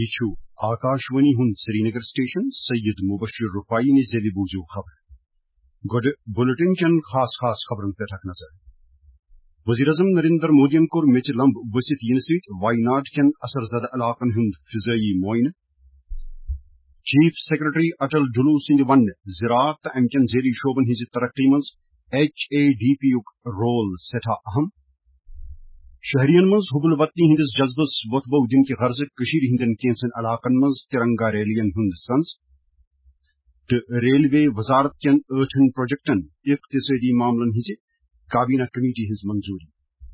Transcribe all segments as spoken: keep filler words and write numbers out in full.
ये छु आकाशवाणी हुन श्रीनगर स्टेशन सैयद मुबशिर रुफाई ने ज़ेली बूजू खबर गोड बुलेटिन चन खास खास खबरों पे रख नजर वज़ीर-ए-आज़म नरेंद्र मोदी कोर मिच लंब वसित यन सत वायनाड कन असरजदा इलाकन हुंद फिजाई मोइन चीफ सेक्रेटरी अटल डुलू सिंह वन ज़राअत त अमकन ज़ेली शोबन हिज तरक्की मज एच ए डी पी युक रोल सेठा अहम शहरियन मज हुबुल वतनी हिंदिस जज्बस वतबो दिन के गर्ज कशीर हिंदन कैंसन इलाकन मज तिरंगा रैलियन हुंद संस त रेलवे वजारत कन अठन प्रोजेक्टन इक्तिसादी मामलन हिज काबीना कमेटी हिज मंजूरी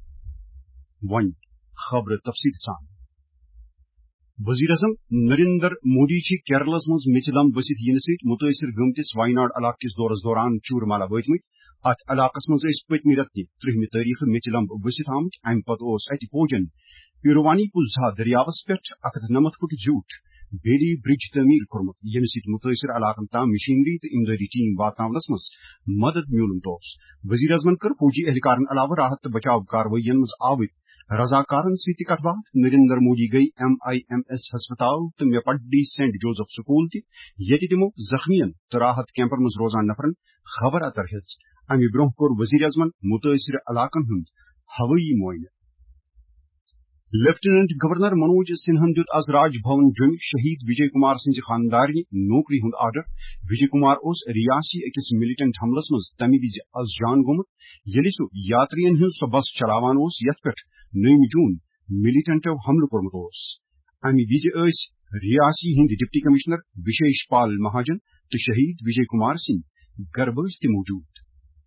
वन खबर तफसील सान वज़ीर-ए-आज़म नरेंद्र मोदी छि केरलस मज मिचलम वसित यन सत मुतासिर गमतिस वायनाड इलाकिस दौरस दौरान चूरमाला वतमित अत इलाकस मज पतमी रत्न त्रिहमि तारीख मिचलम वसित आमत अम पत अत फौजन पिरवानी पुलझा दरियावस पे अकत नमत फुट झूठ बेली ब्रिज तमीर कोर्मुत यम सत मुतासिर इलाकन ताम मशीनरी तो इमदादी टीम वातनावनस मज मदद म्यूलुम तोस वज़ीर-ए-आज़मन कर फौजी एहलकारन अलावा राहत तो बचाव कार्रवाईयन मज आवित रजाकारन सत कथ बात नरेंद्र मोदी गई एम आई एम एस हस्पताल तो मे पड्डी सेंट जोसेफ स्कूल ये तिमो जख्मियन तो राहत कैंपर मज रोजान नफरन खबर अतर हेच अमि ब्रोह कोर वज़ीर-ए-आज़मन मुतासिर इलाकन हुंद हवाई मोइन लेफ्टिनेंट गवर्नर मनोज सिन्हन दुत आज राजभवन जुम शहीद विजय कुमार सिंह खानदारनी नौकरी हुंद आर्डर विजय कुमार ओस रियासी अकिस मिलिटेंट हमलस मज तमि विज आज जान गोमुत यलि सु यात्रियन हुंद सो बस चलावान ओस यथ पेठ नौम जून मिलिटेंटो हमल कोर्मुत ओस अमि विज अस रियासी हिंद डिप्टी कमिश्नर विशेष पाल महाजन तो शहीद विजय कुमार सिंह गरबज ते मौजूद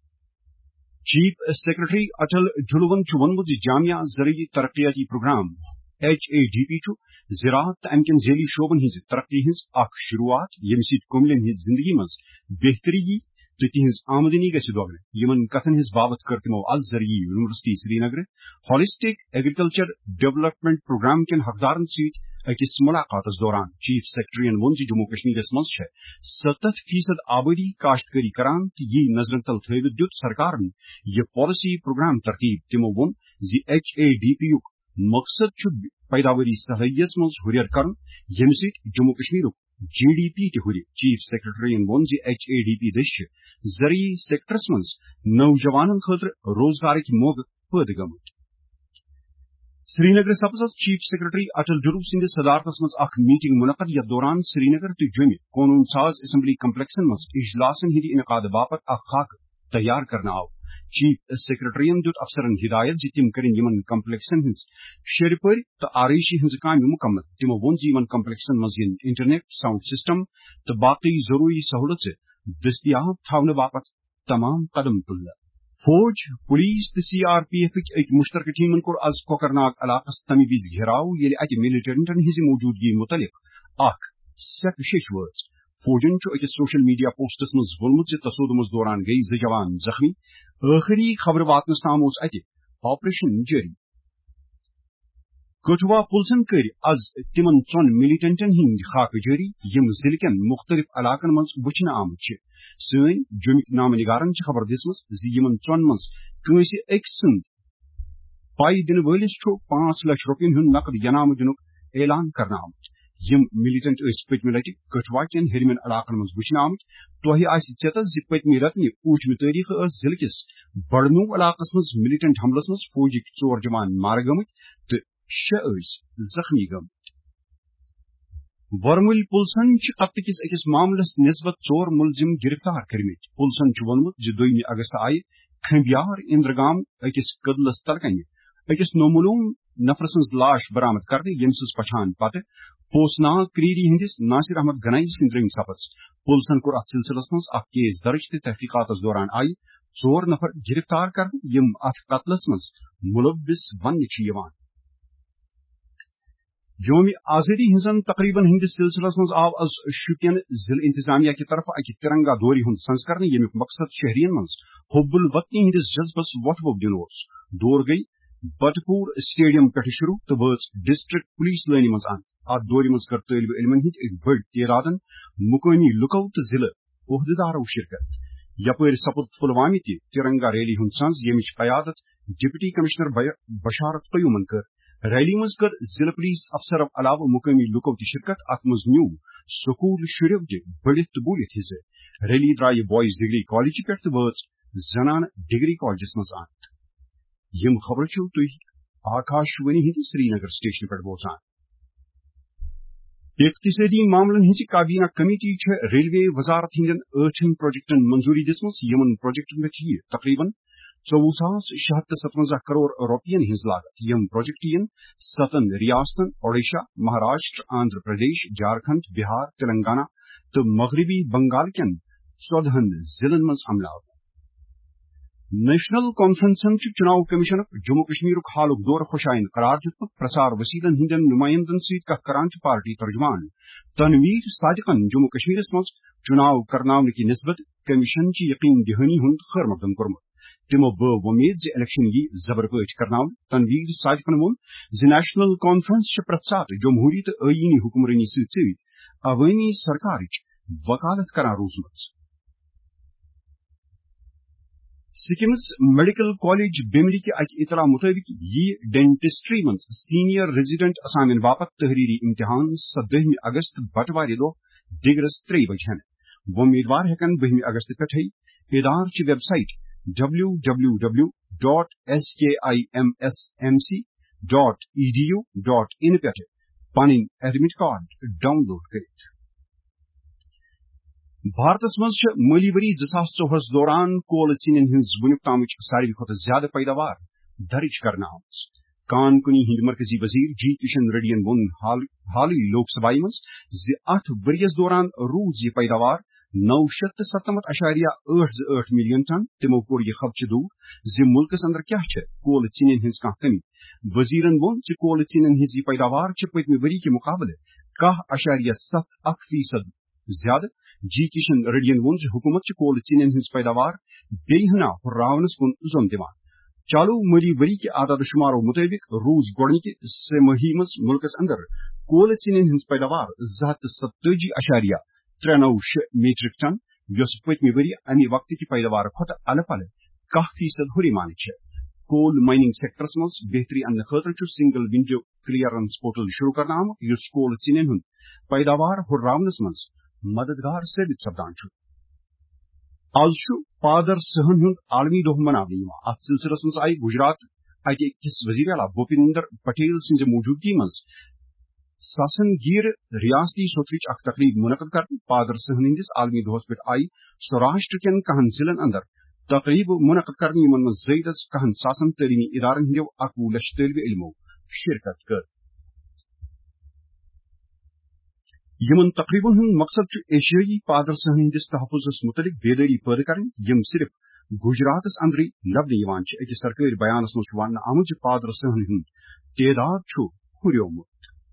चीफ सेक्रेटरी अटल जुलवन वोनमुत जामिया ज़रई तरक्याती programme H A D P ज़राअत अमकन ज़ेली शोबन हिज तरक्की हिज अख शुरुआत यम सत कुमलन हिज जिंदगी मज बेहतरी यी तो तिहज आमदनी गि दोगन यमन कथन हिज बाबत कर तिमो अल ज़रई university Srinagar holistic agriculture development programme कन हकदारन सत अकिस मुलाकातस दौरान चीफ सेक्रेटरीन वोन जम्मू कश्मीर मज सत्त फीसद आबादी काश्तकारी करान तो यी नजर तल थवित दुत सरकारन यह पॉलिसी प्रोग्राम तरतीब तिमो वोन जि एच ए डी पी युक मकसद पैदावारी सलाहियत मज हुरियर कर यम सत Jammu Kashmir G D P ते हुर चीफ सेक्रेटरीन वोन जि एच ए डी पी दश ज़रई सेक्टरस मज नौजवानन खतर रोजगार मौक पैद गमुत श्रीनगर सपज चीफ सेक्रेटरी अटल डुलू सिंह सदारतस मज अख मीटिंग मुनक़द यथ दौरान श्रीनगर तो जुम कानून साज असम्बली कम्प्लेक्सन मज इजलासन हिंद इनकाद बापत अख खाक तैयार करना आव चीफ सेक्रेटरीन दुत अफसरन हिदायत जि तिम करें यमन कम्प्लेक्सन हिंज शेरपर तो आरइशी हिंज काम मुकम्मल तिमो वोन जि यमन कम्प्लेक्सन मज इंटरनेट साउंड सिस्टम तो बाकी जरूरी सहूलत दस्तियाब थावन बापत तमाम कदम तुल फौज पुलिस तो सी आर पी एफ एक मुश्तरक टीमन कोर आज कोकरनाग इलाकस तमि विज घेराव ये अत मिलिटेंटन हिज मौजूदगी मुतलिक अख सेक शेश वर्स फौजन अकिस सोशल मीडिया पोस्टस मज वोनमुत तसोदमस दौरान गई ज जवान जख्मी आखिरी खबर वातनस ताम अत ऑपरेशन जारी कठुआ पुलिसन कर आज तिमन चौन मिलिटेंटन हिंद खाक जारी यम जिले कन मुख्तलिफ इलाकन मज वुचन आमुत सन जुमिक नाम निगारन खबर दिसमस जि यमन चौन मज कंस अक सुंद पाई दिन वलिस पांच लक्ष रुपयन हुंद नकद यनाम दिनुक ऐलान करना आमुत यम मिलिटेंट पतम लटि कठुआ कन हेरमन इलाकन मज वुचन आमुत तोह आत जि पतम रत्न ऊठम तारीख जिले किस बड़नू इलाकस मज मिलिटेंट हमलस मज फौजिक चोर जवान मार गमत तो शे जख्मी गमत वरमुल पुलसन कत किस अकिस मामलस निस्बत चोर मुलजिम गिरफ्तार करमित पुलसन वोनमुत जि दोम अगस्त आय खंबियार इंद्रगाम अकिस कदलस तलकन अकिस नोमूलूम नफर सज लाश बरामद कर यम सज पछान पत पोसनाग क्रीरी हिंदिस नासिर अहमद गनाई सिंद रंग सपस पुलसन कोर अत सिलसिलस मज अख केस दर्ज तो तहकीकातस दौरान आय चोर नफर गिरफ्तार कर यम अथ कतलस मज मुलविस वन योम आजादी हिंजन तकरीबन हिंदिस सिलसिलस मज आव आज शुपियन जिला इंतजामिया की तरफ अक तिरंगा दोरी हुंद संस्करण यमुक मकसद शहरियन मज हुब्बुल वतनी हिंदिस जज्बस वतब दिन दौर गई बटपूर स्टेडियम पे शुरू तो वच डिस्ट्रिक्ट पुलिस लाइन मज अंत अत दौर मज कर तालिब इलमन हिंद एक बड़ तादादन मुकामी लुको तो जिला ओहदेदारों शिरकत यपर सपुद पुलवामी तिरंगा रैली हुंद संज यमिच कयादत डिप्टी कमिश्नर बशारत कयूमन कर ریلی مز کر ضلع پولیس افسر علاوہ مقامی لکو تہ شرکت ات مز نیو سکول شریو تہ بڑھت تو بوڑھت حصہ ریلی درائے بوائز ڈگری کالج پہ تو وٲژ زنان ڈگری کالجس مز اند یم خبر چھو تھی آکاشوانی ہند سری نگر سٹیشن پہ بوزان اقتصادی معاملن ہز کابینہ کمیٹی ریلوے وزارت ہندین ٲٹھن پروجیکٹن منظوری دِژمٕژ یمن پروجیکٹن پہ یہ تقریباً ژوٚوُہ ساس شےٚ ہَتھ تہٕ ستوَنزہ کروڑ رۄپین ہٕنٛز لاگت یم پروجیکٹ ین ستن ریاستن اوڈیشہ مہاراشٹر آندھرا پردیش جھارکھنڈ بہار تلنگانہ تو مغربی بنگال کین ژۄدہن ضلعن مز عمل آو نیشنل کانفرنسن چناو کمیشن جموں کشمیر حالک دور خوشائن قرار دیتمت پرسار وسیلن ہندین نمائندن ست کت کران پارٹی ترجمان تنویر صادقن جموں کشمیر مز چناو کرناونہ کی نسبت کمیشن چہ یقین دہانی ہند خیر مقدم کورمت تمو بو ومید ز الیکشن یہ زبر پٲٹھۍ کرناون تنویر صادقن وون ز نیشنل کانفرنس پرٛٮ۪تھ ساتہٕ جمہوری تو آئینی حکمرانی ست ست عوٲمی سرکارٕچ وکالت کران روزمٕژ سکمز میڈیکل کالج بیملی کہ اکہ اطلاع مطابق یہ ڈینٹسٹری من سینئر ریزیڈنٹ اسامین باپت تحریری امتحان سدہمہ اگست بٹوار دہ ڈگرس ترے بج ہن وۄمیدوار ہیکن بہمہ اگست پٮ۪ٹھے ادارٕ چہ website W W W dot S K I M S M C dot E D U dot in پہ پن ایڈمٹ کارڈ ڈاؤن لوڈ کرت بھارتس مز مالی وری زاس ژوہس دوران کول ژین ہز ونیک تامچ ساروی کھت زیادہ پیداوار درج کرنا آمت کان کنی ہند مرکزی وزیر جی کشن ریڈین وون حالی لوک سبھائی مز ز ات وریس دوران روز یہ پیداوار نو شیت ستنمت اشاریہ ٹھ زٹ ملین ٹن تمو کور یہ خدشہ دور ز ملکس اندر کیا کول ژین ہز کھانا کمی وزیرن وون ز کول ژین ہز یہ پیداوار پتمہ وری کے مقابلے کاہ اشاریہ ست اک فیصد زیادہ جی کشن ریڈین وون ز حکومت کول ژین ہز پیداوار بیہنا ہراونس کن زون دان چالو مالی وری کے اعداد و شمارو مطابق روز گۄڈنِکہِ سہ ماہی مز ملکس اندر کول ژین ہز پیداوار زٕ ہتھ ستتٲجی اشاریہ ترے نو شےٚ میٹرک ٹن یس پتمہ وری امہ وقت کی پیداوار کھت الہ پلہ کاہ فیصد ہریمان کول مائننگ سیکٹرس مز بہتری انہ خاطر سنگل ونڈو کلیئرنس پورٹل شروع کرنا آمت یس کول ژین ہند پیداوار ہراونس مز مددگار ثابت سپدان آز پادر سہن ہند عالمی دہ مناونہ ات سلسلس مز آئی گجرات اتہ کس وزیر اعلیٰ بھوپیندر پٹیل سز موجودگی مز ساسن گیر ریاستی سوترچ اخ تقریب منعقد کر پادر سہن ہندس عالمی دہس پہ آئی سوراشٹر کین کہن ضلعن اندر تقریب منعقد کرنے یمن مز زائد از کہن ساسن تعلیمی ادارن ہندو اکوہ لچھ طالب علمو شرکت کر یمن تقریبن ہند مقصد ایشیائی پادر سہن ہندس تحفظ متعلق بیداری پید کریں یم صرف گجراتس اندری لبنہ اکس سرکاری بیانس مز ونہ آمت پادر سہن ہند تعداد ہریومت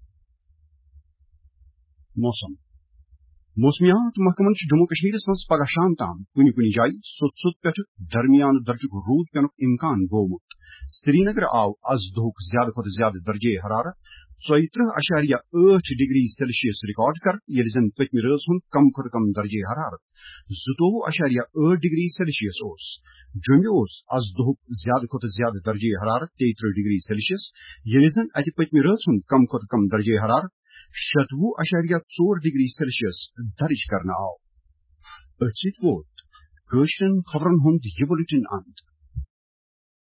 موسم موسمیات محکمن جموں کشمیر مز پگہ شام تام کن کن جائیں سوت سوت پہ درمیان درجک رود پینک امکان گومت سری نگر آو از دہک زیادہ کھت زیادہ درجہ حرارت ژۄیترہ اشاریہ ٲٹھ ڈگری سیلسیس ریکارڈ کر یل زن پتمہ رٲژ ہند کم کھت کم درجہ حرارت زٕتووُہ اشاریہ ٲٹھ ڈگری سیلسیس اوس جومہ اوس از دہک زیادہ کھت زیادہ درجہ حرارت تیترہ ڈگری سیلسیس یل زن اتہ پتمہ رٲژ ہند کم کھت کم درجہ حرارت شتوہ اشاریہ ژور ڈگری سیلسیس درج کرنا آو اتھ سۭتۍ ووت کٲشرٮ۪ن خبرن ہُنٛد یہ بُلٹن اند